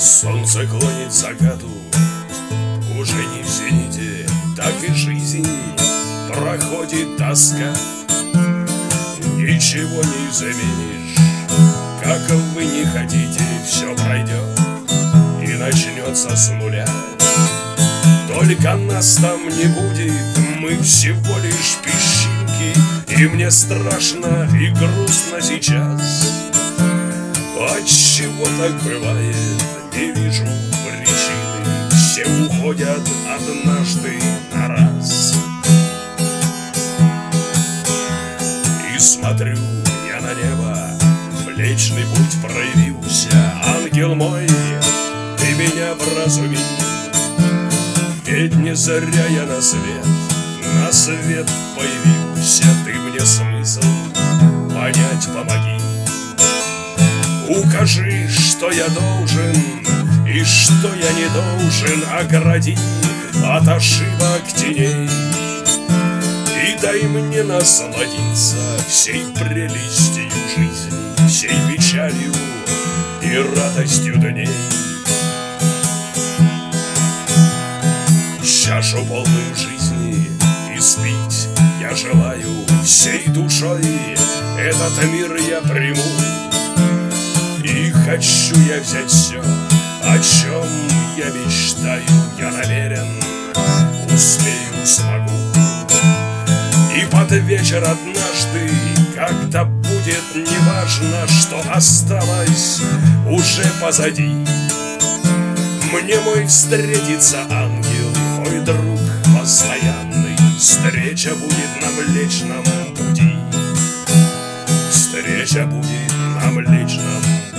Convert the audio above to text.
Солнце клонит к закату, уже не в зените, так и жизнь проходит тоска. Ничего не заменишь, как вы не хотите, все пройдет и начнется с нуля. Только нас там не будет, мы всего лишь песчинки, и мне страшно и грустно сейчас. Отчего так бывает, не вижу причины, все уходят однажды на раз. И смотрю я на небо, Млечный Путь проявился. Ангел мой, ты меня вразуми, ведь не зря я на свет появился. Ты мне смысл понять помоги. Укажи, что я должен и что я не должен, огради от ошибок теней. И дай мне насладиться всей прелестью жизни, всей печалью и радостью дней. Чашу полную жизни испить я желаю всей душой, этот мир я приму. И хочу я взять все, о чем я мечтаю, я намерен, успею, смогу. И под вечер однажды, когда будет неважно, что осталось уже позади, мне мой встретится ангел, мой друг постоянный. Встреча будет на Млечном Пути, встреча будет на Млечном Пути.